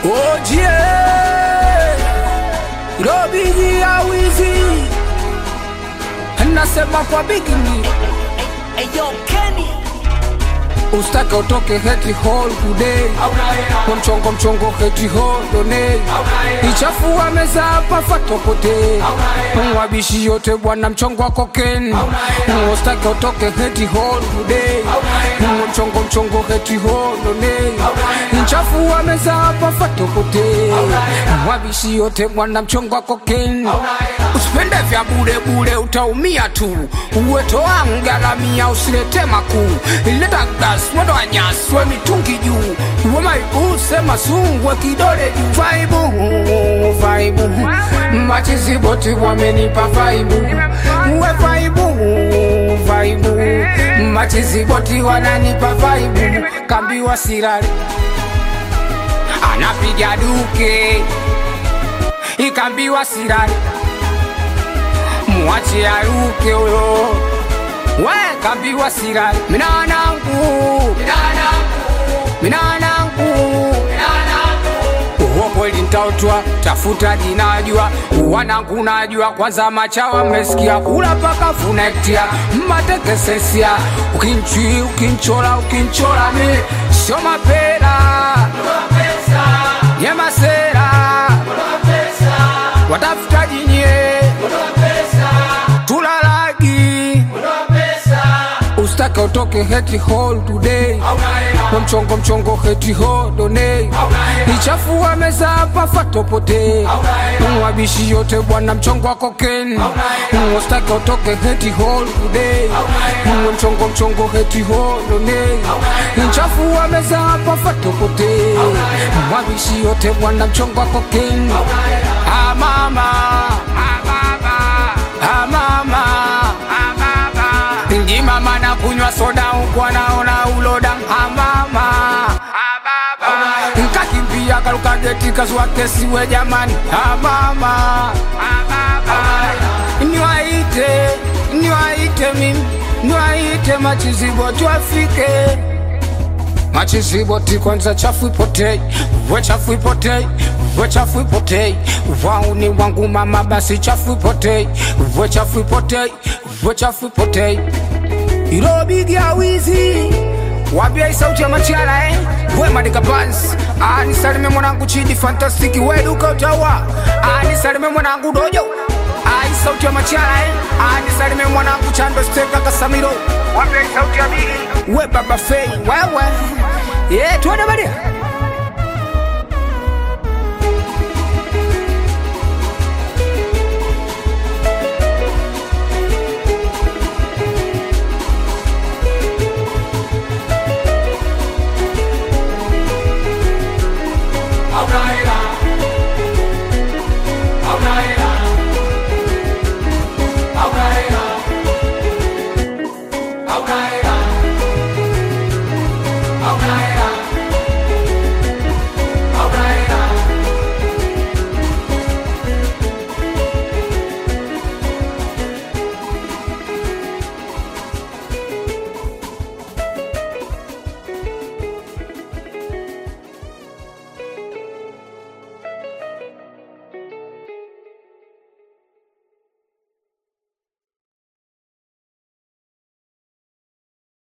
Oje Robiji ya wizi nasema kwa bikini Ayo Kenny Ustake utoke heti hall today Kwa mchongo heti hall donate Ichafua meza hapa fatopote Mwabishi yote bwana mchongo wako ken Ustake utoke heti hall today Kwa mchongo heti hall donate Ichafua meza hapa fatopote Mwabishi yote bwana mchongo wako ken Usipende vya bure utaumia tu Uweto wangu garamia usilete makuu Ileta gas moto anyaswe mitungi juu Uwe maibu sema sungwe kidole juu Vaibu Machizi boti wamenipa vaibu Uwe vaibu Machizi boti wananipa vaibu Kambiwa sirari Anapiga duke Ikambiwa sirari Mwache aruke uyo We kambiwa sirari Minanangu Uwo kweli ntautwa Tafuta jinajua Wanangu najua Kwanza machawa mesikia Kula paka funektia Matekesesia Ukinchola mi Sio mapera Nyema sera Watafuta jinye Tulalagi Ustake utoke heti hall today Kwa mchongo heti hall donate Ichafua meza hapa fatopote Mwabishi yote bwana mchongo wako ken Ustake utoke heti hall today Kwa mchongo heti hall donate Ichafua meza hapa fatopote Mwabishi yote bwana mchongo wako ken mama Mama na kunywa soda ukwa naona uloda mama Nkakimbia kaluka geti kazua kesi we jamani mama Niwaite mimi Niwaite machizibo tuafike Machizibo ti kwanza chafu ipotei We chafu ipotei Wauni wangu mama basi chafu ipotei We chafu ipotei Irobigi ya wizi Wabia sauti ya machala We madika bands Nisalime mwanangu chidi fantastiki We duka utawa Nisalime mwanangu dojo Sauti ya machala Nisalime mwanangu chando steka kasamiro Wabia sauti ya bigi We baba fei Wewe tuwada badia